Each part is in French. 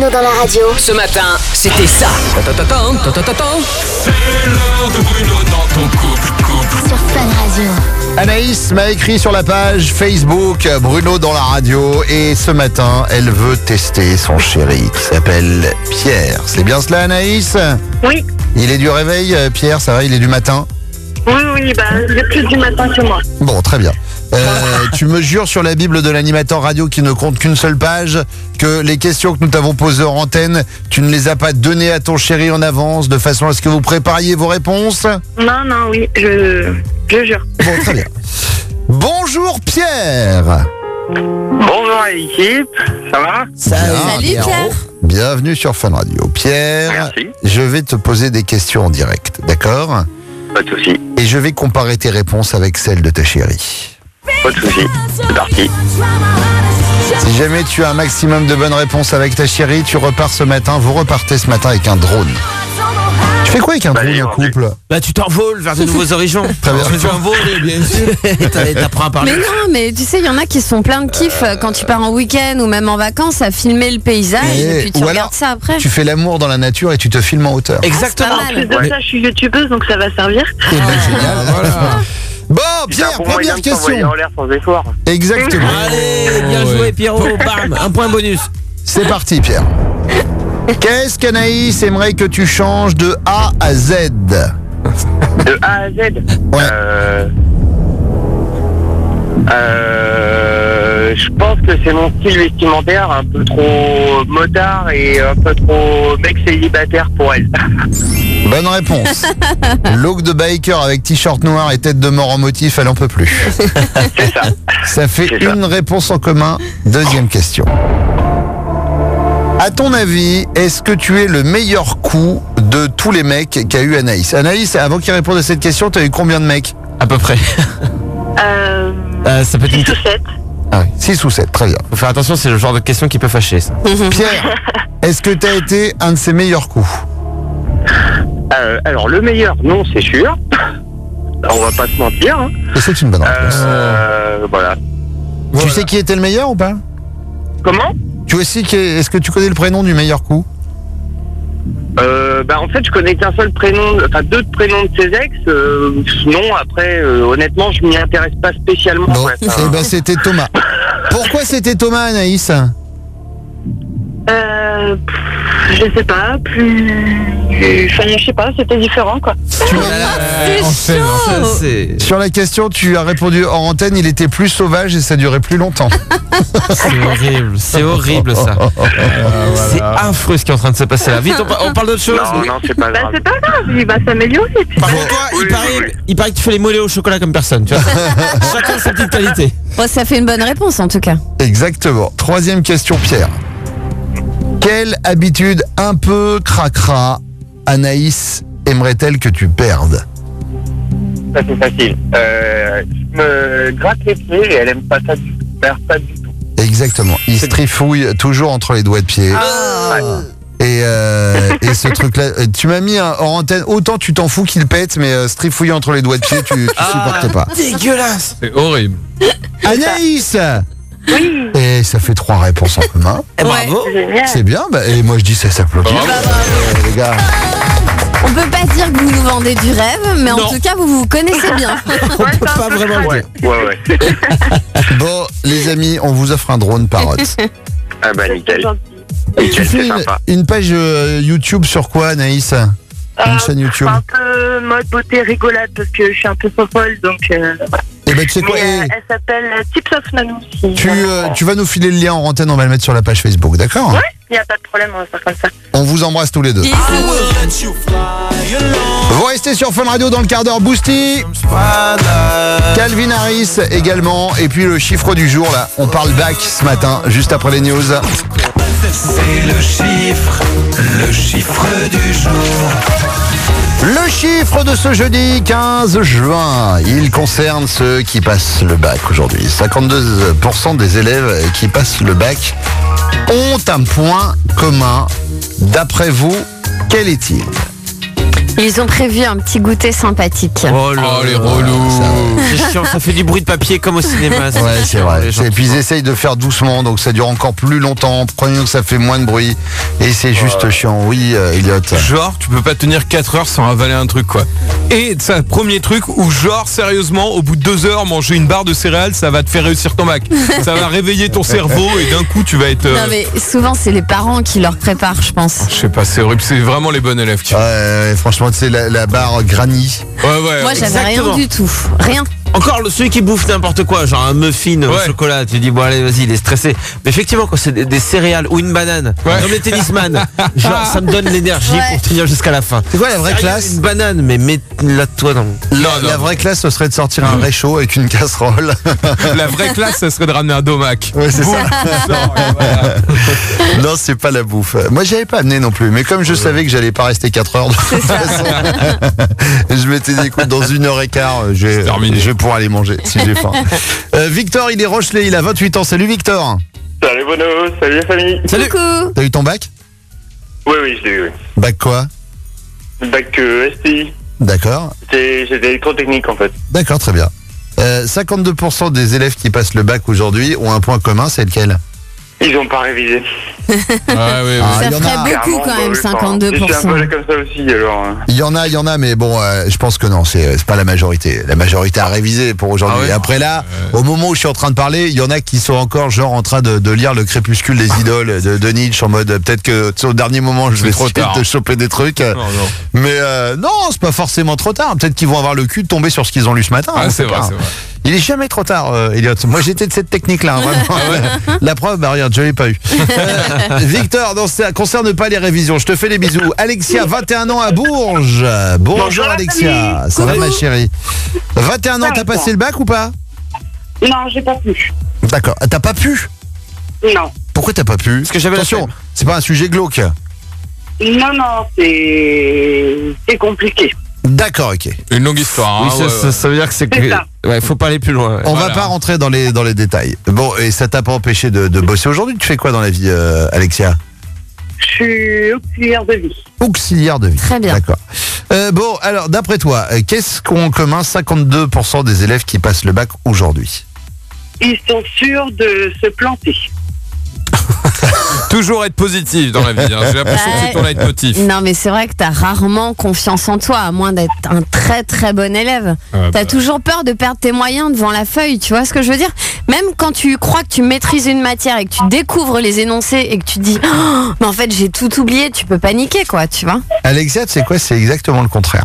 Bruno dans la radio. Ce matin, c'était ça. C'est l'heure de Bruno dans ton couple. Sur Fun Radio. Anaïs m'a écrit sur la page Facebook Bruno dans la radio et ce matin, elle veut tester son chéri qui s'appelle Pierre. C'est bien cela, Anaïs? Oui, Il est du réveil, Pierre, ça va? Il est du matin? oui, j'ai plus du matin que moi. Bon, très bien. Tu me jures sur la Bible de l'animateur radio qui ne compte qu'une seule page que les questions que nous t'avons posées en antenne, tu ne les as pas données à ton chéri en avance de façon à ce que vous prépariez vos réponses? Non, oui, je jure. Bon, très bien. Bonjour Pierre. Bonjour à l'équipe, ça va? Salut Pierre. Bienvenue sur Fun Radio. Pierre, Merci. je vais te poser des questions en direct, d'accord? Pas de soucis, Et je vais comparer tes réponses avec celles de ta chérie. pas de soucis, c'est parti. Si jamais tu as un maximum de bonnes réponses avec ta chérie, tu repars ce matin, vous repartez ce matin avec un drone. Tu fais quoi avec un drone en couple? Bah tu t'envoles vers de nouveaux horizons. Très bien. Tu t'envoles, bien sûr. T'apprends à parler. Mais non, mais tu sais, il y en a qui sont plein de kiff quand tu pars en week-end ou même en vacances à filmer le paysage et puis tu ou regardes ça après. Tu fais l'amour dans la nature et tu te filmes en hauteur. Exactement. Pas En plus mal. de ça, je suis youtubeuse, donc ça va servir. Eh ben, génial. Bon, Pierre, première question. en l'air sans effort. Exactement. Allez, bien joué Pierrot, bam, un point bonus. C'est parti, Pierre. Qu'est-ce qu'Anaïs aimerait que tu changes de A à Z? De A à Z. Ouais. Je pense que c'est mon style vestimentaire, un peu trop motard et un peu trop mec célibataire pour elle. Bonne réponse. Look de biker avec t-shirt noir et tête de mort en motif, elle en peut plus. C'est ça. Ça fait C'est ça. une réponse en commun. Deuxième question. À ton avis, est-ce que tu es le meilleur coup de tous les mecs qu'a eu Anaïs? Anaïs, avant qu'il réponde à cette question, tu as eu combien de mecs? À peu près. Ça peut être 6 une... ou 7. Ah oui, 6 ou 7, très bien. Faut faire attention, c'est le genre de question qui peut fâcher ça. Pierre, est-ce que tu as été un de ses meilleurs coups? Alors le meilleur, non, c'est sûr. On va pas se mentir. Hein. Et c'est une bonne réponse. Voilà. Tu sais qui était le meilleur ou pas? Comment? Est-ce que tu connais le prénom du meilleur coup? En fait, je connais qu'un seul prénom, enfin 2 prénoms de ses ex. Non, après, honnêtement, je m'y intéresse pas spécialement. Bon, Ouais, eh ben c'était Thomas. Pourquoi c'était Thomas, Anaïs? Je sais pas, enfin, je sais pas, c'était différent, quoi. C'est chaud. Sur la question, tu as répondu en antenne, il était plus sauvage et ça durait plus longtemps. C'est horrible ça. C'est affreux ce qui est en train de se passer là. Vite, on parle d'autre chose. Non, c'est pas Bah, grave. c'est pas grave, il va s'améliorer. Par contre, toi, Oui, il paraît que tu fais les mollets au chocolat comme personne. Tu vois. Chacun sa petite qualité. Bon, ça fait une bonne réponse en tout cas. Exactement. Troisième question, Pierre. Quelle habitude un peu cracra Anaïs aimerait-elle que tu perdes? Ça, c'est facile. Je me gratte les pieds et elle aime pas ça du tout. Pas du tout. Exactement. Il se trifouille toujours entre les doigts de pied. Et ce truc-là, tu m'as mis en antenne, autant tu t'en fous qu'il pète, mais se trifouiller entre les doigts de pied, tu supportes pas. Dégueulasse. C'est horrible. Anaïs! Oui, Et ça fait 3 réponses en commun. Bravo. génial. C'est bien, et moi je dis ça s'applaudit. Les gars. On peut pas dire que vous nous vendez du rêve, mais en Non. tout cas, vous vous connaissez bien. On peut pas vraiment le dire. Ouais. Bon, les amis, on vous offre un drone parotte. Ah bah, nickel. Tu Nickel, fais c'est sympa. une page YouTube sur quoi, Anaïs? Une chaîne YouTube. Un peu mode beauté rigolade parce que je suis un peu folle, donc. Et ben tu sais quoi, Mais, elle s'appelle Tips of Nanou. Si tu vas nous filer le lien en antenne, on va le mettre sur la page Facebook, d'accord? Ouais, il n'y a pas de problème, on va faire comme ça. On vous embrasse tous les deux. Vous restez sur Fun Radio dans le quart d'heure Boosty, Calvin Harris également, et puis le chiffre du jour là, on parle bac ce matin, juste après les news. C'est le chiffre du jour. Le chiffre de ce jeudi 15 juin, il concerne ceux qui passent le bac aujourd'hui. 52% des élèves qui passent le bac ont un point commun. D'après vous, quel est-il? Ils ont prévu un petit goûter sympathique. Oh là, les relous. c'est chiant, ça fait du bruit de papier comme au cinéma. Ouais, c'est vrai. Les gens Et puis qui ils essayent de faire doucement, donc ça dure encore plus longtemps. Prenez que ça fait moins de bruit. Et c'est juste chiant. Oui, Elliot. Genre, tu peux pas tenir 4 heures sans avaler un truc, quoi. Et c'est un premier truc où, genre, sérieusement, au bout de 2 heures, manger une barre de céréales, ça va te faire réussir ton bac. Ça va réveiller ton cerveau et d'un coup, tu vas être... Non mais souvent c'est les parents qui leur préparent, je pense. Je sais pas, c'est horrible. C'est vraiment les bons élèves qui font. Franchement, c'est la barre granny. Ouais. Moi j'avais rien exactement. du tout, rien. Encore celui qui bouffe n'importe quoi, genre un muffin au chocolat, tu dis bon allez vas-y, il est stressé. Mais effectivement quand c'est des céréales ou une banane, comme les tennisman, genre ça me donne l'énergie pour tenir jusqu'à la fin. C'est quoi la vraie classe? Une banane, mais mets-la toi dans... La vraie classe, ce serait de sortir un réchaud avec une casserole. La vraie classe, ça serait de ramener un domac. Ouais, c'est ça. Non, c'est pas la bouffe. Moi, j'avais pas amené non plus. Mais comme je savais que j'allais pas rester 4 heures, de toute façon, je m'étais dit, écoute, dans 1h15, je vais pouvoir aller manger si j'ai faim. Victor, il est Rochelet, il a 28 ans. Salut Victor. Salut Bono, salut la famille. Salut. Coucou. T'as eu ton bac? Oui, je l'ai eu. Bac quoi? Bac STI. D'accord. J'étais électrotechnique en fait. D'accord, très bien. 52% des élèves qui passent le bac aujourd'hui ont un point commun, c'est lequel? Ils ont pas révisé. Oui. Ça il y en ferait a. beaucoup quand même, Je suis un peu 52%. comme ça aussi alors. Il y en a, mais bon, je pense que non, c'est pas la majorité. La majorité a révisé pour aujourd'hui. Ah ouais. Et après là, au moment où je suis en train de parler, il y en a qui sont encore genre en train de lire le Crépuscule des idoles de Nietzsche en mode peut-être que au dernier moment je vais trop essayer tard. de choper des trucs. Non. Mais non, c'est pas forcément trop tard. Peut-être qu'ils vont avoir le cul de tomber sur ce qu'ils ont lu ce matin. Ah, on c'est sait vrai, pas. c'est vrai. Il est jamais trop tard, Elliot. Moi, j'étais de cette technique-là, hein, vraiment. La preuve, bah regarde, je l'ai pas eu. Victor, non, ça concerne pas les révisions. Je te fais des bisous. Alexia, 21 ans à Bourges. Bonjour la Alexia. Ça va ma chérie? 21 ans, t'as passé le bac ou pas? Non, j'ai pas pu. D'accord. T'as pas pu? Non. Pourquoi t'as pas pu? Parce que j'avais la Attention, flemme. c'est pas un sujet glauque. Non, c'est compliqué. D'accord, ok. Une longue histoire. Oui, Hein, ça veut dire que c'est C'est ça. ouais, faut pas aller plus loin. On Voilà. va pas rentrer dans les détails. Bon, et ça t'a pas empêché de bosser aujourd'hui? Tu fais quoi dans la vie, Alexia? Je suis auxiliaire de vie. Auxiliaire de vie. Très bien. D'accord. Bon, alors d'après toi, qu'est-ce qu'ont en commun 52% des élèves qui passent le bac aujourd'hui? Ils sont sûrs de se planter. Toujours être positif dans la vie. Hein. J'ai l'impression que c'est ton leitmotiv. Non mais c'est vrai que t'as rarement confiance en toi, à moins d'être un très très bon élève. T'as toujours peur de perdre tes moyens devant la feuille, tu vois ce que je veux dire? Même quand tu crois que tu maîtrises une matière et que tu découvres les énoncés et que tu te dis oh, mais en fait j'ai tout oublié, tu peux paniquer quoi, tu vois? Alexia, tu sais quoi? C'est exactement le contraire.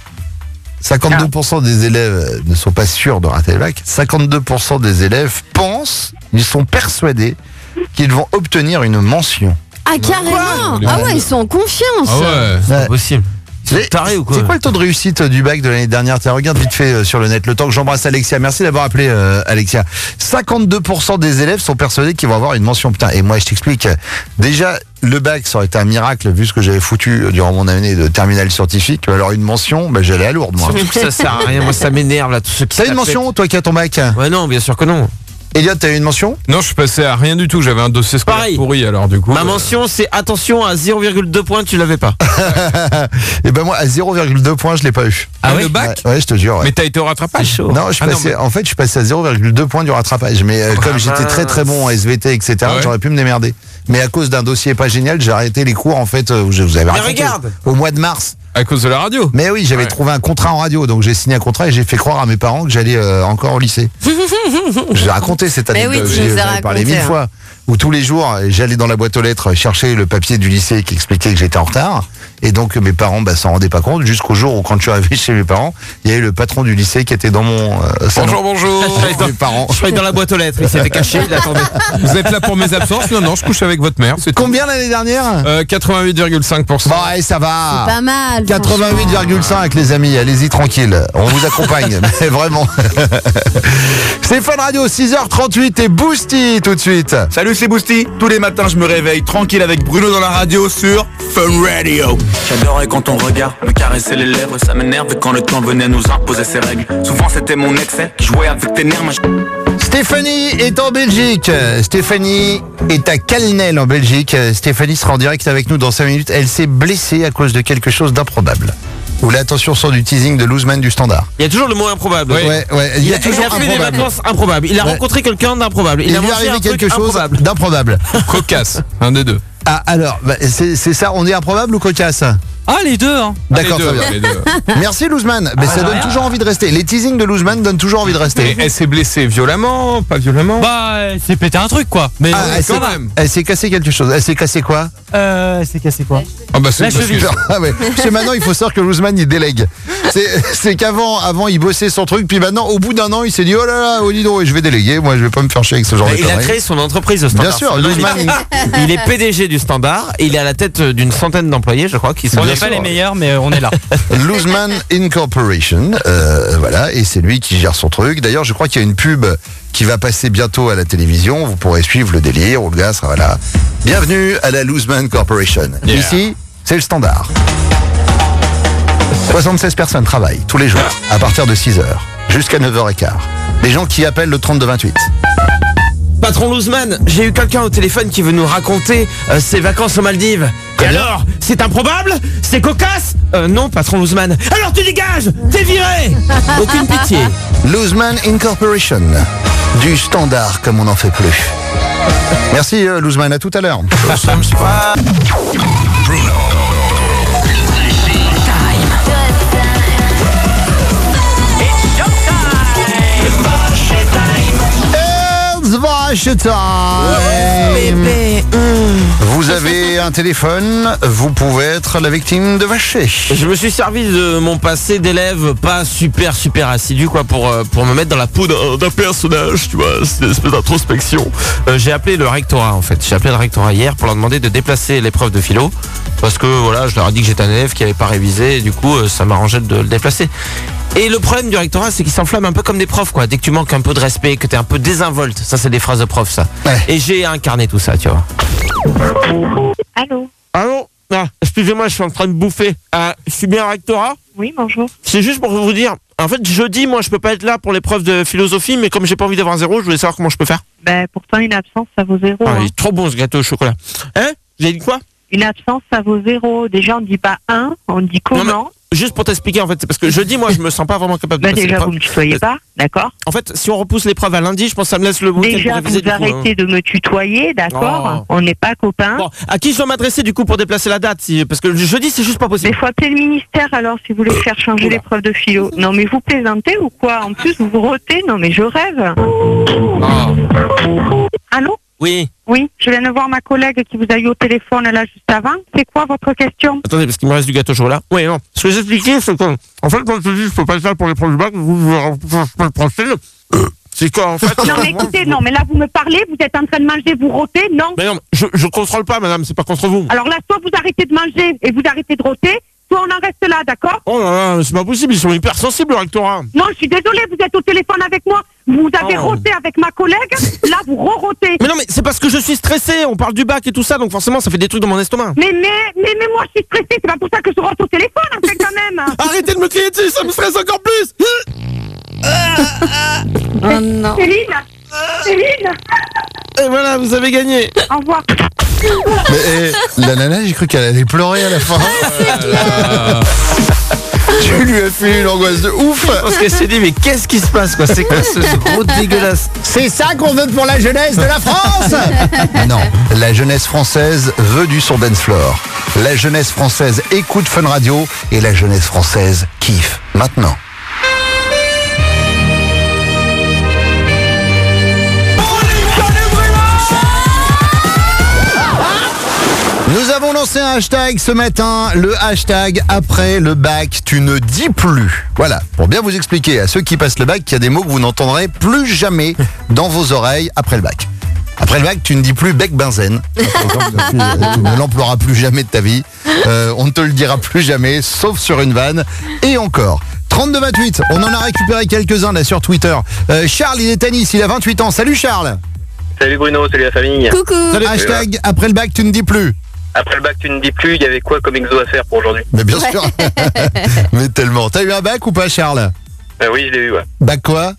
52% des élèves ne sont pas sûrs de rater le bac. 52% des élèves pensent, ils sont persuadés qu'ils vont obtenir une mention. Ah carrément. Quoi Ah ouais, ils sont en confiance. Ah ouais. C'est pas possible. Mais Taré ou quoi? C'est quoi le taux de réussite du bac de l'année dernière? Tiens, regarde vite fait sur le net. Le temps que j'embrasse Alexia. Merci d'avoir appelé Alexia. 52% des élèves sont persuadés qu'ils vont avoir une mention. Putain, et moi je t'explique. Déjà, le bac, ça aurait été un miracle vu ce que j'avais foutu durant mon année de terminale scientifique. Alors une mention, bah, j'allais à Lourdes moi. Surtout que ça sert à rien, moi ça m'énerve là, tous ceux qui T'as une tapent. mention, toi qui as ton bac? Ouais non, bien sûr que non. Elliot, t'as eu une mention? Non, je suis passé à rien du tout. J'avais un dossier scolaire Pareil. pourri alors du coup. Ma mention c'est attention à 0,2 points, tu l'avais pas. Et ben moi, à 0,2 points, je l'ai pas eu. Ah, le bac. Ouais, je te jure. Ouais. Mais t'as été au rattrapage. C'est chaud. Non, je suis Ah non, passé, mais- en fait, je suis passé à 0,2 points du rattrapage. Mais comme j'étais très très bon en SVT, etc., Ah ouais. j'aurais pu me démerder. Mais à cause d'un dossier pas génial, j'ai arrêté les cours, en fait, où je vous avais Mais raconté, regarde. au mois de mars. À cause de la radio. Mais oui, j'avais Ouais. trouvé un contrat en radio, donc j'ai signé un contrat et j'ai fait croire à mes parents que j'allais encore au lycée. J'ai raconté cette Mais anecdote, oui, tu nous as j'en ai parlé raconté, 1000 hein. fois. Où tous les jours, j'allais dans la boîte aux lettres chercher le papier du lycée qui expliquait que j'étais en retard. Et donc mes parents s'en rendaient pas compte jusqu'au jour où quand je suis arrivé chez mes parents, il y avait le patron du lycée qui était dans mon salon. Bonjour. Mes parents. Je croyais dans la boîte aux lettres, il s'était caché, il attendait. Vous êtes là pour mes absences? Non, je couche avec votre mère. C'est tout. Combien l'année dernière 88,5%. Bon, allez, ça va. Pas mal. 88,5 les amis, allez-y tranquille. On vous accompagne, mais vraiment. C'est Fun Radio, 6h38 et Boosty tout de suite. Salut, c'est Boosty. Tous les matins, je me réveille tranquille avec Bruno dans la radio sur Fun Radio. J'adorais quand ton regard me caressait les lèvres. Ça m'énerve quand le temps venait nous imposer ses règles. Souvent, c'était mon excès qui jouait avec tes nerfs. Stéphanie est en Belgique. Stéphanie est à Calnel en Belgique. Stéphanie sera en direct avec nous dans 5 minutes. Elle s'est blessée à cause de quelque chose d'improbable. Ou l'attention sur du teasing de Loseman du Standard. Il y a toujours le mot improbable. Ouais. Il y a toujours fait des improbable. vacances improbables. Il a rencontré quelqu'un d'improbable. Il a lui est mangé arrivé un truc quelque chose improbable. d'improbable. Cocasse, un des deux. Ah, alors, c'est ça, on dit improbable ou cocasse? Ah, les deux, hein. D'accord, très bien. Les deux. Merci Loseman. Mais ça donne toujours envie de rester. Les teasings de Loseman donnent toujours envie de rester. Et elle s'est blessée violemment, pas violemment? Bah, c'est pété un truc, quoi. Mais quand même. Elle s'est cassé quelque chose. Elle s'est cassé quoi? c'est cassé quoi? Ah bah c'est La parce que- cheville. Ah ouais. Parce que maintenant, il faut savoir que Loseman, il délègue. C'est qu'avant, il bossait son truc, puis maintenant, au bout d'un an, il s'est dit, oh là là, dis donc, je vais déléguer. Moi, je vais pas me faire chier avec ce genre de Il a conneries. créé son entreprise au Standard. Bien sûr, Maintenant, Loseman. il est PDG du Standard. Et il est à la tête d'une centaine d'employés, je crois, qui sont On bien n'est pas sûr. les meilleurs, mais on est là. Loseman Incorporation, voilà, et c'est lui qui gère son truc. D'ailleurs, je crois qu'il y a une pub qui va passer bientôt à la télévision. Vous pourrez suivre le délire où le gars sera là. Bienvenue à la Loseman Corporation. Yeah. Ici, c'est le Standard. 76 personnes travaillent tous les jours à partir de 6h jusqu'à 9h15. Les gens qui appellent le 3228. Patron Loseman, j'ai eu quelqu'un au téléphone qui veut nous raconter ses vacances aux Maldives. Et alors, c'est improbable? C'est cocasse? Non, patron Loseman. Alors tu dégages! T'es viré! Aucune pitié. Loseman Incorporation. Du Standard comme on n'en fait plus. Merci Loseman, à tout à l'heure. It's Vache Time. Vous avez un téléphone, vous pouvez être la victime de Vacher. Je me suis servi de mon passé d'élève pas super assidu quoi pour me mettre dans la peau d'un personnage, tu vois, c'est une espèce d'introspection. J'ai appelé le rectorat en fait. J'ai appelé le rectorat hier pour leur demander de déplacer l'épreuve de philo parce que voilà, je leur ai dit que j'étais un élève qui avait pas révisé et du coup ça m'arrangeait de le déplacer. Et le problème du rectorat, c'est qu'ils s'enflamment un peu comme des profs, quoi. Dès que tu manques un peu de respect, que t'es un peu désinvolte, ça c'est des phrases de prof, ça. Ouais. Et j'ai incarné tout ça, tu vois. Allô? Allô? Ah, excusez-moi, je suis en train de bouffer. Je suis bien au rectorat? Oui, bonjour. C'est juste pour vous dire, en fait, jeudi, moi, je peux pas être là pour l'épreuve de philosophie, mais comme j'ai pas envie d'avoir 0, je voulais savoir comment je peux faire. Ben, pourtant, une absence, ça vaut 0. Ah, hein. il est trop bon ce gâteau au chocolat. Hein? Vous avez dit quoi? Une absence, ça vaut 0. Déjà, on ne dit pas 1, on dit Non, mais comment. juste pour t'expliquer, en fait, c'est parce que jeudi, moi, je me sens pas vraiment capable de Ben, passer déjà, l'épreuve. vous ne me tutoyez pas, d'accord? En fait, si on repousse l'épreuve à lundi, je pense que ça me laisse le week-end pour Déjà, réviser vous du coup, hein. arrêtez de me tutoyer, d'accord? Oh. On n'est pas copains. Bon, à qui je dois m'adresser du coup pour déplacer la date parce que le jeudi c'est juste pas Mais possible. il faut appeler le ministère alors si vous voulez faire changer Oula. l'épreuve de philo. Non mais vous plaisantez ou quoi? En plus vous vous rotez, non mais je rêve. Allô? Oui. Oui, je viens de voir ma collègue qui vous a eu au téléphone là juste avant. C'est quoi votre question? Attendez, parce qu'il me reste du gâteau au chocolat. Oui, non. Ce que j'expliquais, c'est que, en fait, quand je dis je peux pas être là pour l'épreuve du bac, vous prochaine. C'est quoi, en fait? Non mais écoutez, non mais là vous me parlez, vous êtes en train de manger, vous rotez, non? Mais non, je contrôle pas, madame, c'est pas contre vous. Alors là, soit vous arrêtez de manger et vous arrêtez de roter, soit on en reste là, d'accord? Oh là là, c'est pas possible, ils sont hyper sensibles, le rectorat. Non, je suis désolée, vous êtes au téléphone avec moi, vous avez Oh. roté avec ma collègue, là vous re-rotez. Mais non, mais c'est parce que je suis stressé, on parle du bac et tout ça, donc forcément ça fait des trucs dans mon estomac. Mais moi je suis stressée, c'est pas pour ça que je rote au téléphone, en fait, quand même. Arrêtez de me crier dessus, ça me stresse encore plus. Oh non. Céline, Et voilà, vous avez gagné. au revoir. Mais la nana, j'ai cru qu'elle allait pleurer à la fin. Tu lui as fait une angoisse de ouf. Parce qu'elle s'est dit, mais qu'est-ce qui se passe, quoi? C'est quoi ce gros dégueulasse? C'est ça qu'on veut pour la jeunesse de la France. Non, la jeunesse française veut du son dance floor. La jeunesse française écoute Fun Radio et la jeunesse française kiffe maintenant. Nous avons lancé un hashtag ce matin, le hashtag après le bac, tu ne dis plus. Voilà, pour bien vous expliquer à ceux qui passent le bac qu'il y a des mots que vous n'entendrez plus jamais dans vos oreilles après le bac. Après le bac, tu ne dis plus bec benzène. Tu ne l'emploieras plus jamais de ta vie. On ne te le dira plus jamais, sauf sur une vanne. Et encore. 32-28, on en a récupéré quelques-uns là sur Twitter. Charles, il est à Nice, il a 28 ans. Salut Charles. Salut Bruno, salut la famille. Coucou. Hashtag après le bac, tu ne dis plus. Après le bac, tu ne dis plus, il y avait quoi comme exo à faire pour aujourd'hui? Mais bien sûr. Mais tellement. T'as eu un bac ou pas, Charles? Oui, je l'ai eu, ouais. Bac quoi?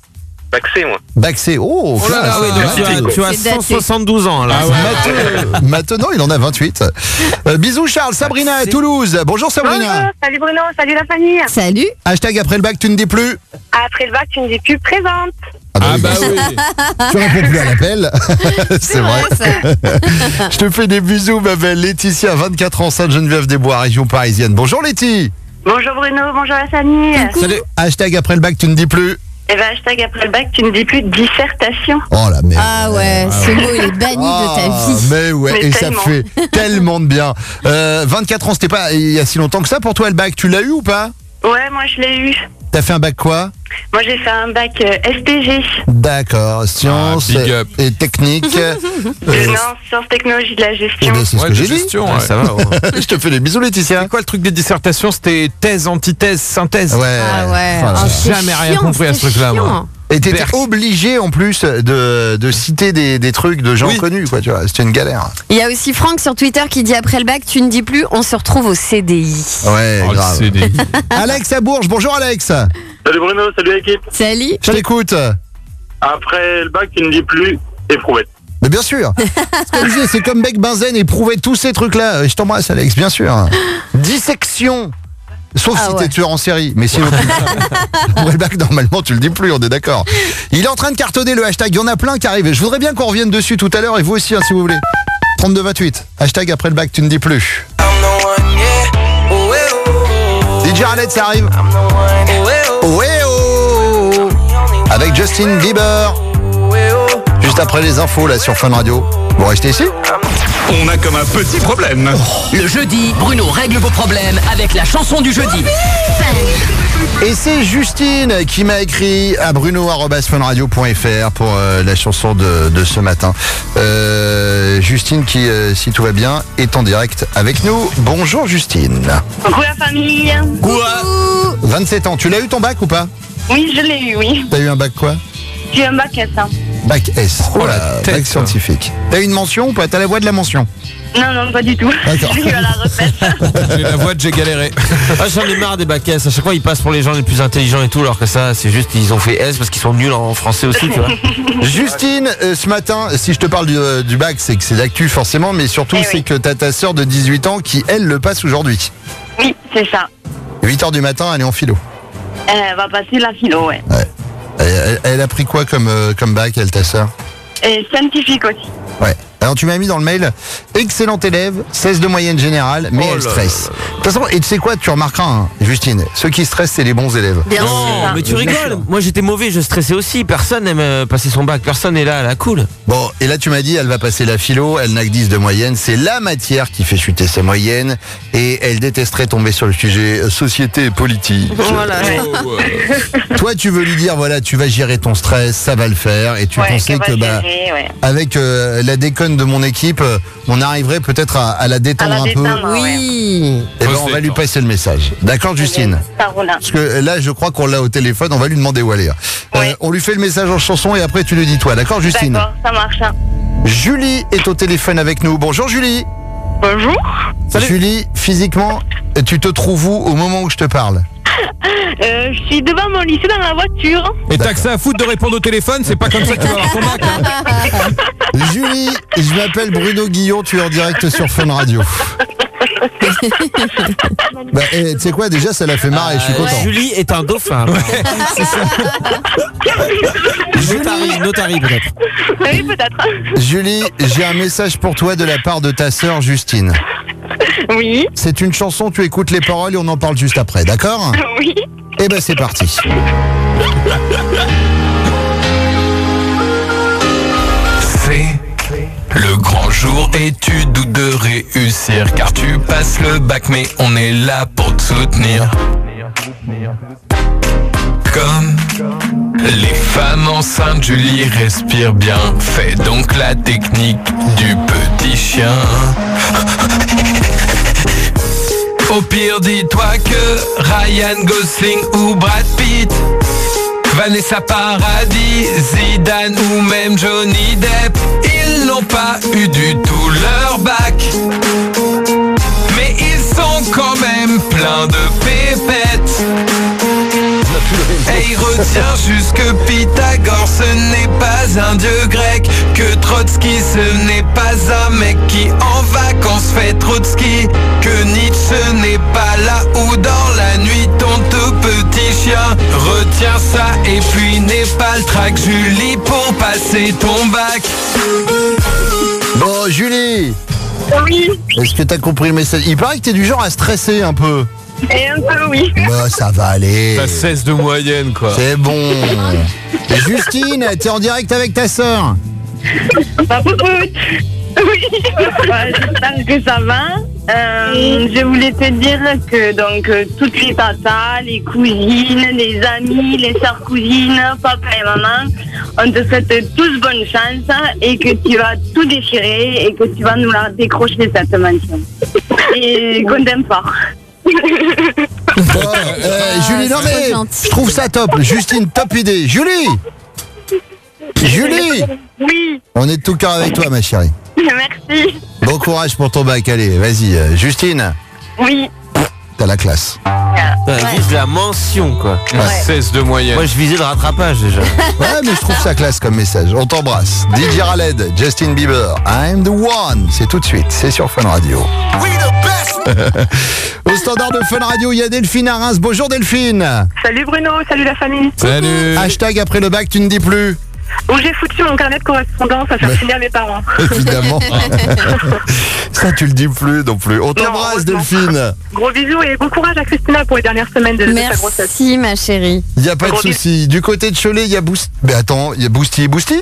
Bac C, moi. Bac C. Oh, là là, oui, donc Tu as C'est daté. 172 ans là. Maintenant, il en a 28. Bisous Charles, Sabrina à Toulouse. Bonjour Sabrina. Bonjour, salut Bruno, salut la famille. Salut. Hashtag après le bac, tu ne dis plus. Après le bac, tu ne dis plus présente. Ah bah oui. Tu réponds plus à l'appel. C'est vrai. ça. Je te fais des bisous, ma belle Laetitia, 24 ans, Sainte-Geneviève-des-Bois, région parisienne. Bonjour Letty. Bonjour Bruno, bonjour la famille. Salut. Hashtag après le bac, tu ne dis plus. Et ben hashtag après le bac, tu ne dis plus dissertation. Oh la merde. Ah ouais, ce mot il est banni de ta vie. Mais ouais, Mais et tellement. ça fait tellement de bien. 24 ans, c'était pas il y a si longtemps que ça pour toi le bac, tu l'as eu ou pas? Ouais, moi je l'ai eu. T'as fait un bac quoi? Moi j'ai fait un bac STG. D'accord, sciences big up. et techniques. Non, sciences technologies de la Eh gestion. ben, c'est ce Ouais, que de j'ai dit. gestion, ouais. Ouais, ça va. Ouais. Je te fais des bisous Laetitia. C'est quoi le truc des dissertations? C'était thèse, antithèse, synthèse. Ouais. Ah ouais. Voilà. Oh, c'est Jamais rien chiant, compris à ce c'est truc-là, moi. chiant. Et t'étais Berk. obligé en plus de citer des trucs de gens Oui. connus, quoi, tu vois. C'était une galère. Il y a aussi Franck sur Twitter qui dit après le bac, tu ne dis plus, on se retrouve au CDI. Ouais, Oh, le grave. CDI. Alex à Bourges, bonjour Alex. Salut Bruno, salut l'équipe. Salut. Je t'écoute. Après le bac, tu ne dis plus éprouvette. Mais bien sûr. Ce que je disais, c'est comme Bec Benzen et prouver tous ces trucs-là. Je t'embrasse Alex, bien sûr. Dissection. Sauf Ah si ouais. t'es tueur en série. Mais sinon, pour le bac, normalement, tu le dis plus, on est d'accord. Il est en train de cartonner le hashtag. Il y en a plein qui arrivent. Je voudrais bien qu'on revienne dessus tout à l'heure et vous aussi, hein, si vous voulez. 32-28. Hashtag après le bac, tu ne dis plus. DJ Khaled, ça arrive. Oh, eh, oh. Avec Justin Bieber. Juste après les infos, là, sur Fun Radio. Vous restez ici? On a comme un petit problème. Le jeudi, Bruno règle vos problèmes avec la chanson du jeudi. Et c'est Justine qui m'a écrit à bruno@funradio.fr pour la chanson de ce matin. Justine qui, si tout va bien, est en direct avec nous. Bonjour Justine. Coucou la famille. 27 ans, tu l'as eu ton bac ou pas? Oui, je l'ai eu, oui. T'as eu un bac quoi? J'ai un bac S. Hein. Bac S. Oh, la tête, bac ça. scientifique. T'as eu une mention ou pas? T'as la voix de la mention? Non, non, pas du tout. D'accord. Je l'ai eu à la retraite. J'ai la voix de j'ai galéré. Ah, j'en ai marre des bacs S. À chaque fois, ils passent pour les gens les plus intelligents et tout, alors que ça, c'est juste ils ont fait S parce qu'ils sont nuls en français aussi, tu vois. Justine, ce matin, si je te parle du bac, c'est que c'est d'actu forcément, mais surtout Eh c'est oui. que t'as ta sœur de 18 ans qui, elle, le passe aujourd'hui. Oui, c'est ça. 8h du matin, elle est en philo. Elle va passer la philo, ouais. Elle a pris quoi comme bac, elle, ta sœur? Et scientifique aussi. Ouais. Alors tu m'as mis dans le mail, excellent élève, 16 de moyenne générale, mais Oh elle là stresse. De toute façon, et tu sais quoi, tu remarqueras, hein, Justine, ceux qui stressent, c'est les bons élèves. Bien Non, sûr. mais tu rigoles. Moi, j'étais mauvais, je stressais aussi. Personne n'aime passer son bac. Personne n'est là à la cool. Bon, et là tu m'as dit, elle va passer la philo, elle n'a que 10 de moyenne, c'est la matière qui fait chuter sa moyenne, et elle détesterait tomber sur le sujet société et politique. Voilà. Toi, tu veux lui dire, voilà, tu vas gérer ton stress, ça va le faire, et tu Ouais, pensais que, va gérer, ouais. avec la déconne de mon équipe, on arriverait peut-être à la détendre À la un peu. détendre. Oui. Et ben, Faut on se va lui détendre. passer le message. D'accord, Justine? Ça roule. Parce que là, je crois qu'on l'a au téléphone, on va lui demander où aller. Ouais. On lui fait le message en chanson et après tu le dis toi. D'accord, Justine? D'accord, ça marche. Hein. Julie est au téléphone avec nous. Bonjour Julie. Bonjour. Julie, physiquement, tu te trouves où au moment où je te parle? Je suis devant mon lycée dans la voiture. Et t'as que ça à foutre de répondre au téléphone, c'est pas comme ça que tu vas avoir ton bac. Hein. Julie, je m'appelle Bruno Guillon, tu es en direct sur Fun Radio. Bah, tu sais quoi, déjà ça l'a fait marrer, je suis content. Julie est un dauphin. Notari peut-être. Oui, peut-être. Julie, j'ai un message pour toi de la part de ta sœur Justine. Oui, C'est une chanson, tu écoutes les paroles et on en parle juste après, d'accord? oui. Eh ben c'est parti. C'est le grand jour et tu doutes de réussir car tu passes le bac mais on est là pour te soutenir. Comme les femmes enceintes, Julie respire bien. Fais donc la technique du petit chien. Au pire, dis-toi que Ryan Gosling ou Brad Pitt, Vanessa Paradis, Zidane ou même Johnny Depp, ils n'ont pas eu du tout leur bac, mais ils sont quand même pleins de pépettes. Et Et retiens juste que Pythagore ce n'est pas un dieu grec, que Trotsky ce n'est pas un mec qui en vacances fait trop de ski, que Nietzsche n'est pas là où dans la nuit ton tout petit chien. Retiens ça et puis n'aie pas le trac Julie pour passer ton bac. Bon, Julie, Oui, est-ce que t'as compris le message? Il paraît que t'es du genre à stresser un peu. et un peu oui. Bah, ça va aller. T'as 16 de moyenne, quoi. C'est bon. Et Justine, t'es en direct avec ta sœur. Pas beaucoup. Oui, j'espère que ça va. Je voulais te dire que donc toutes les tatas, les cousines, les amis, les sœurs cousines, papa et maman, on te souhaite tous bonne chance et que tu vas tout déchirer et que tu vas nous la décrocher cette mention. Et qu'on t'aime fort. Bon, Julie, non c'est mais gentil. je trouve ça top. Justine, top idée. Julie, Oui, on est de tout cœur avec toi, ma chérie. merci. Bon courage pour ton bac. Allez, vas-y. Justine, Oui. t'as la classe. Vise la mention, quoi. 16 de moyenne. Moi, je visais le rattrapage déjà. Ouais, mais je trouve ça classe comme message. On t'embrasse. DJ Khaled, Justin Bieber, I'm the one. C'est tout de suite. C'est sur Fun Radio. Au standard de Fun Radio, il y a Delphine à Reims. Bonjour Delphine. Salut Bruno, salut la famille. Salut. Hashtag après le bac, tu ne dis plus. Où j'ai foutu mon carnet de correspondance à faire signer à mes parents. Évidemment. Ça, tu le dis plus non plus. On t'embrasse, heureusement. Delphine. Gros bisous et bon courage à Christina pour les dernières semaines de sa grossesse. Merci, ma chérie. Il n'y a pas de Gros souci. Du côté de Cholet, il y a Boosty. Mais attends, il y a Boosty. Boosty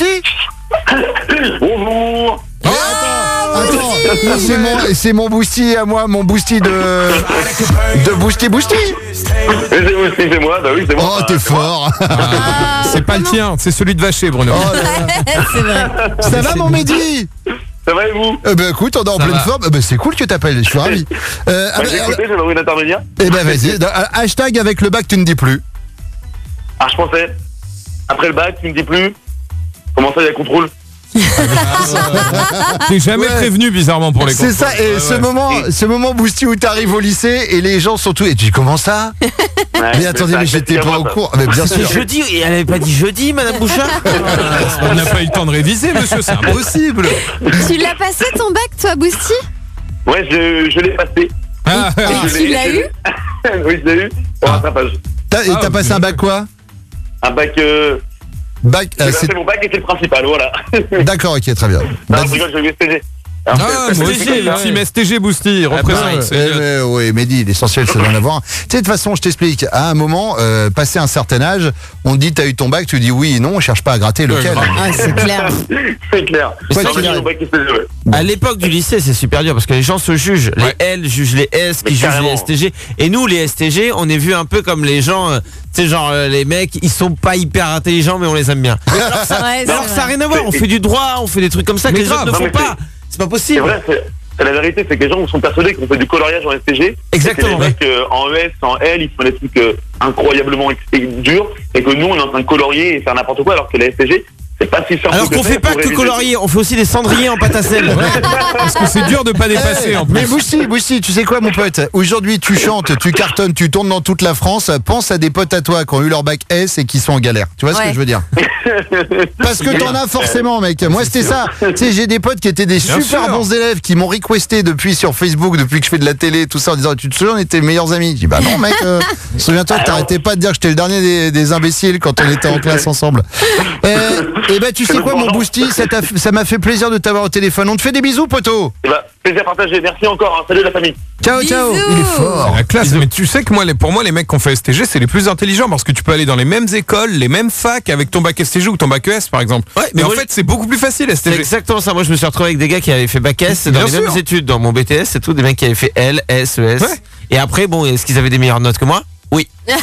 Bonjour. Mais attends, c'est mon Boosty à moi, mon Boosty de Boosty. C'est moi, bah oui, c'est moi. Oh, t'es fort. C'est pas le tien, c'est celui de Vacher, Bruno. Oh là là. C'est vrai. Ça va, mon Mehdi? Ça va et vous? Ben écoute, on est en Ça pleine va. forme. C'est cool que t'appelles, je suis ravi. J'ai écouté, j'ai envie d'intervenir. Eh ben vas-y, hashtag avec le bac, tu ne dis plus. Ah, je pensais, après le bac, tu me dis plus. Comment ça, il y a contrôle? T'es jamais Ouais. prévenu, bizarrement, pour les C'est contrôles. ça, et Ouais, ce moment Boosty où t'arrives au lycée et les gens sont tous. Et tu dis comment ça? Mais attendez, mais j'étais pas au cours. Mais bien C'est sûr. jeudi, et elle avait pas dit jeudi, Madame Bouchard? On n'a pas eu le temps de réviser, monsieur, c'est impossible. Tu l'as passé ton bac, toi, Boosty? Ouais, je l'ai passé. Ah, Et tu l'as eu? Oui, je l'ai eu. Pour rattrapage. Et t'as passé un bac quoi? Un bac. Bac. C'est mon bac et c'est le principal, voilà. D'accord, ok, très bien. Non, je rigole, j'ai eu STG. Ah, moi aussi, le team STG Boosty, représente. Oui, Mehdi, l'essentiel c'est d'en avoir un. Tu sais, de toute façon, je t'explique. À un moment, passé un certain âge, on te dit t'as eu ton bac, tu dis oui et non, on cherche pas à gratter lequel. Ah, c'est clair. C'est clair. Quoi Non, qu'il mais j'ai arrive. mon bac STG, ouais. À l'époque du lycée, c'est super dur parce que les gens se jugent. Ouais. Les L jugent les S, Mais qui jugent carrément. les STG. Et nous, les STG, on est vus un peu comme les gens, tu sais, genre les mecs, ils sont pas hyper intelligents, mais on les aime bien. Ouais, Alors c'est que ça n'a vrai. rien à voir. On fait du droit, on fait des trucs comme ça que Mais les autres grave. ne Non, font mais pas. C'est pas C'est possible. vrai, c'est la vérité, c'est que les gens sont persuadés qu'on fait du coloriage en STG. Exactement. Et que les mecs en ES, en L, ils font des trucs incroyablement durs. Et que nous, on est en train de colorier et faire n'importe quoi, alors que la STG, c'est pas si simple. Alors que qu'on ça fait pas pour que réviser. colorier, on fait aussi des cendriers en pâte à sel. Parce que c'est dur de pas dépasser, en plus. Mais Boosty, tu sais quoi mon pote? Aujourd'hui tu chantes, tu cartonnes, tu tournes dans toute la France. Pense à des potes à toi qui ont eu leur bac S et qui sont en galère. Tu vois ce que Ouais. je veux dire? Parce que t'en as forcément, mec. Moi c'était ça. Tu sais, j'ai des potes qui étaient des Bien super sûr. bons élèves qui m'ont requesté depuis sur Facebook, depuis que je fais de la télé, tout ça, en disant tu te souviens, on était meilleurs amis. Je dis bah non mec, souviens-toi que t'arrêtais pas de dire que j'étais le dernier des imbéciles quand on était en classe ensemble. Et bah tu sais quoi mon Boosty, ça m'a fait plaisir de t'avoir au téléphone. On te fait des bisous poteau. Eh ben, plaisir partagé. Merci encore. Hein. Salut la famille. Ciao ciao. Bisous. Il est fort. La classe, mais tu sais que moi, pour moi, les mecs qui ont fait STG, c'est les plus intelligents parce que tu peux aller dans les mêmes écoles, les mêmes facs avec ton bac STG ou ton bac ES par exemple. Ouais, mais mais en moi, fait, c'est beaucoup plus facile C'est STG. exactement ça. Moi, je me suis retrouvé avec des gars qui avaient fait bac S dans Bien les sûr. mêmes études, dans mon BTS, c'est tout, des mecs qui avaient fait L, S, ES. Ouais. Et après, bon, est-ce qu'ils avaient des meilleures notes que moi? Oui.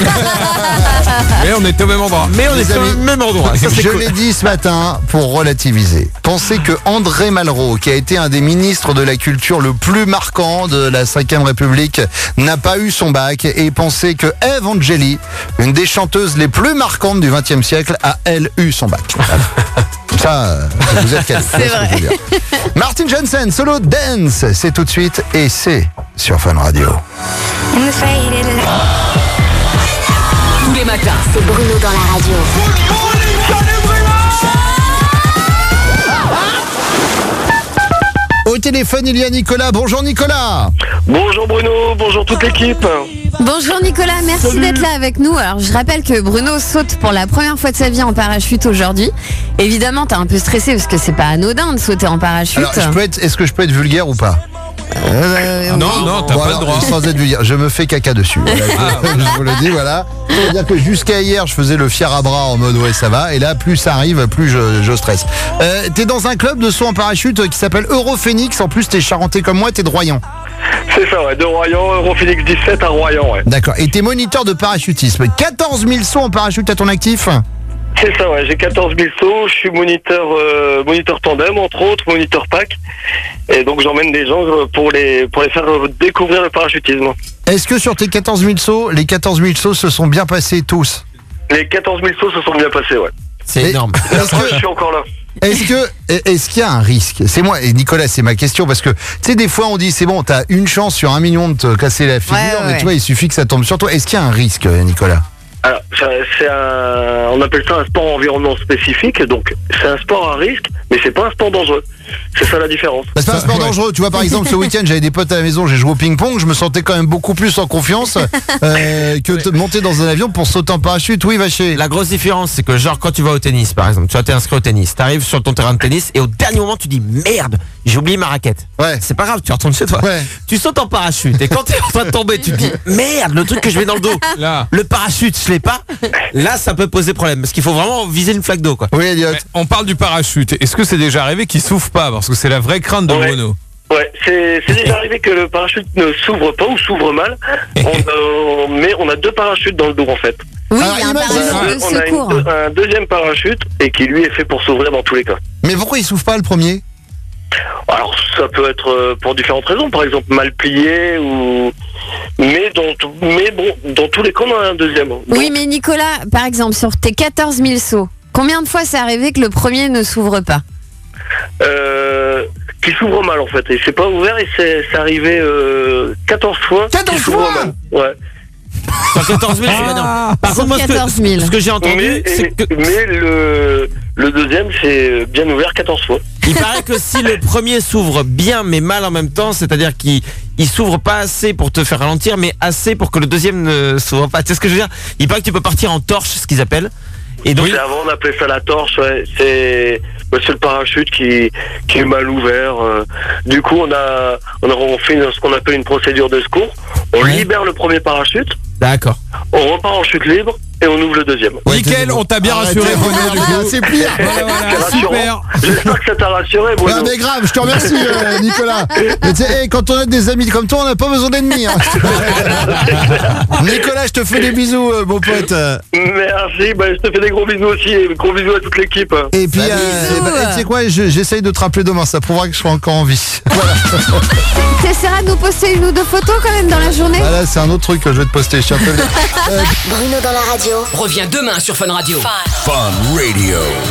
Mais on était au même endroit. Mais on Les est au amis, même endroit. Ça, c'est Je cool. l'ai dit ce matin pour relativiser. Pensez que André Malraux, qui a été un des ministres de la culture le plus marquant de la 5ème République, n'a pas eu son bac. Et pensez que Eve Angeli, une des chanteuses les plus marquantes du XXe siècle, a elle eu son bac. Voilà. Comme ça, vous êtes calés. C'est vrai. Martin Jensen, solo dance, c'est tout de suite et c'est sur Fun Radio. Tous les matin. C'est Bruno dans la radio. Au téléphone, il y a Nicolas. Bonjour Nicolas. Bonjour Bruno, bonjour toute l'équipe. Bonjour Nicolas, merci d'être là avec nous. Alors je rappelle que Bruno saute pour la première fois de sa vie en parachute aujourd'hui. Évidemment, t'es un peu stressé parce que c'est pas anodin de sauter en parachute. Alors, est-ce que je peux être vulgaire ou pas? Non, t'as pas le droit. Sans être vulgaire, je me fais caca dessus. Voilà, je vous le dis, voilà. C'est-à-dire que jusqu'à hier, je faisais le fier à bras en mode ouais, ça va. Et là, plus ça arrive, plus je stresse. T'es dans un club de saut en parachute qui s'appelle Europhénix. En plus, t'es charentais comme moi, t'es de Royan. C'est ça, ouais, de Royan, Europhénix 17 à Royan, ouais. D'accord. Et t'es moniteur de parachutisme. 14 000 sauts en parachute à ton actif? C'est ça, ouais, j'ai 14 000 sauts, je suis moniteur tandem, entre autres, moniteur pack. Et donc j'emmène des gens pour les faire découvrir le parachutisme. Est-ce que sur tes 14 000 sauts, les 14 000 sauts se sont bien passés tous? Les 14 000 sauts se sont bien passés, ouais. C'est énorme. Je suis encore là. Est-ce qu'il y a un risque? C'est moi, et Nicolas, c'est ma question, parce que, tu sais, des fois, on dit, c'est bon, t'as une chance sur 1 million de te casser la figure, mais tu vois, il suffit que ça tombe sur toi. Est-ce qu'il y a un risque, Nicolas? Alors, on appelle ça un sport environnement spécifique, donc c'est un sport à risque, mais c'est pas un sport dangereux. C'est ça la différence. Bah, c'est pas un sport dangereux. Tu vois, par exemple, ce week-end, j'avais des potes à la maison, j'ai joué au ping-pong, je me sentais quand même beaucoup plus en confiance que de monter dans un avion pour sauter en parachute. Oui, Vacher. La grosse différence, c'est que genre quand tu vas au tennis, par exemple, tu vas t'inscrire au tennis, t'arrives sur ton terrain de tennis et au dernier moment tu dis merde, j'ai oublié ma raquette. Ouais. C'est pas grave, tu retournes chez toi. Ouais. Tu sautes en parachute et quand t'es en train de tomber, tu te dis merde, le truc que je mets dans le dos, Là. le parachute, je l'ai pas. Là, ça peut poser problème parce qu'il faut vraiment viser une flaque d'eau, quoi. Oui, Elliot. Mais on parle du parachute. Est-ce que c'est déjà arrivé qu'il s'ouvre pas? Parce que c'est la vraie crainte de Ouais. Bruno. Ouais, c'est déjà arrivé que le parachute ne s'ouvre pas ou s'ouvre mal. Mais on a 2 parachutes dans le dos en fait. Oui, Alors, il y a un imagine- parachute de On a secours. un deuxième parachute et qui lui est fait pour s'ouvrir dans tous les cas. Mais pourquoi il s'ouvre pas le premier? Alors ça peut être pour différentes raisons, par exemple mal plié ou mais dans tous les cas on a un deuxième. Oui, mais Nicolas, par exemple, sur tes 14 000 sauts, combien de fois c'est arrivé que le premier ne s'ouvre pas? Qui s'ouvre mal en fait et c'est pas ouvert et c'est arrivé 14 fois. 14 qu'il s'ouvre fois mal. Ouais. Sur 14 000, c'est énorme. Par Sur contre, moi, 14 000. ce que j'ai entendu, c'est que Mais le deuxième c'est bien ouvert 14 fois. il paraît que si le premier s'ouvre bien mais mal en même temps, c'est-à-dire qu'il s'ouvre pas assez pour te faire ralentir, mais assez pour que le deuxième ne s'ouvre pas. Tu sais ce que je veux dire? Il paraît que tu peux partir en torche, ce qu'ils appellent. Et donc, Avant on appelait ça la torche, ouais. C'est le parachute qui est mal ouvert. Du coup on fait ce qu'on appelle une procédure de secours. On libère le premier parachute, d'accord. on repart en chute libre et on ouvre le deuxième. Nickel, on t'a bien rassuré, Bruno, du coup. C'est pire. Voilà, C'est super. rassurant. J'espère que ça t'a rassuré, Bruno. Ah, mais grave, je te remercie, Nicolas. Mais tu sais, quand on a des amis comme toi, on n'a pas besoin d'ennemis. Hein. Nicolas, je te fais des bisous, mon pote. Merci, je te fais des gros bisous aussi et gros bisous à toute l'équipe. Et puis, Bisous. tu sais quoi, j'essaye de te rappeler demain, ça prouvera que je serai encore en vie. Voilà. T'essaieras de nous poster 1 ou 2 photos quand même dans la journée? Ah, là, c'est un autre truc que je vais te poster. Je suis un peu... Bruno dans la radio. Reviens demain sur Fun Radio. Fun Radio.